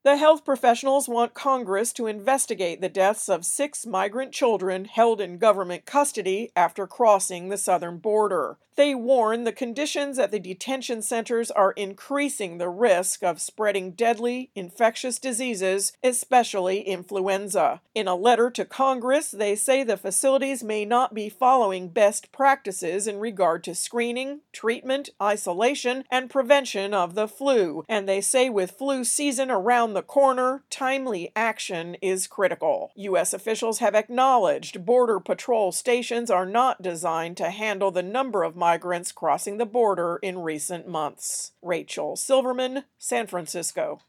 The health professionals want Congress to investigate the deaths of 6 migrant children held in government custody after crossing the southern border. They warn the conditions at the detention centers are increasing the risk of spreading deadly, infectious diseases, especially influenza. In a letter to Congress, they say the facilities may not be following best practices in regard to screening, treatment, isolation, and prevention of the flu, and they say with flu season around the corner, timely action is critical. U.S. officials have acknowledged Border Patrol stations are not designed to handle the number of migrants crossing the border in recent months. Rachel Silverman, San Francisco.